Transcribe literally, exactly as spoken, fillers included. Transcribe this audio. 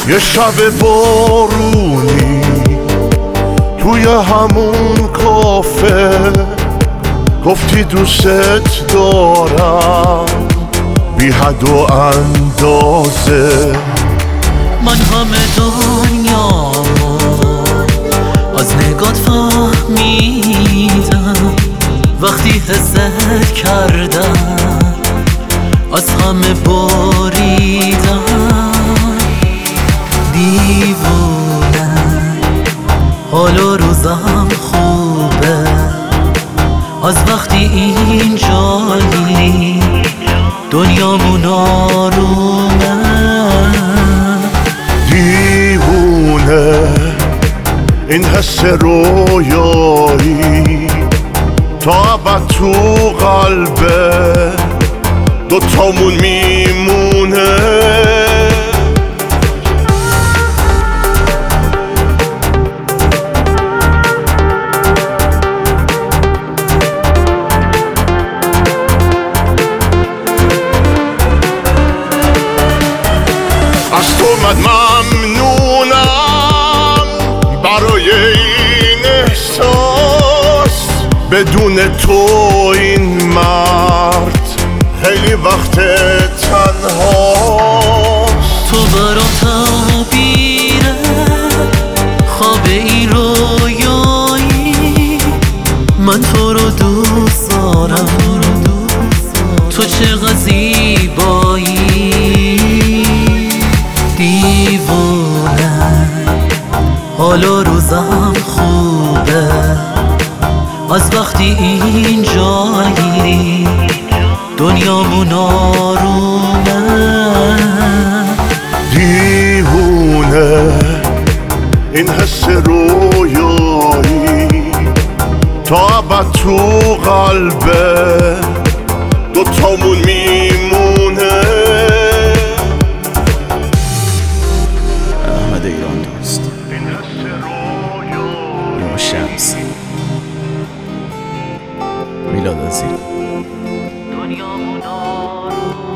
یه شب بارونی توی همون کافه گفتی دوست دارم بی حد و اندازه. من همه دنیامو از نگات فهمیدم، وقتی حست کردم از همه بریدم. دیوونم حال و روزم خوبه از وقتی اینجایی دنیامون آرومه. دیوونه این حس رویایی تا ابد تو قلبه دوتامون میمونه. از تو من ممنونم برای این احساس، بدون تو این مرد خیلی وقت تنهاست. تو برام تعبیره خواب این رویایی، من تو رو دوست دارم، تو چقدر زیبایی. دیوونه حال و روزم خوبه از وقتی اینجایی دنیامون آرومه. دیوونه این حس رویایی تا ابد تو قلبه دوتامون میمونه. احمد ایران دوست، نیما شمس، میلاد عزیز. دنیامون آرومه.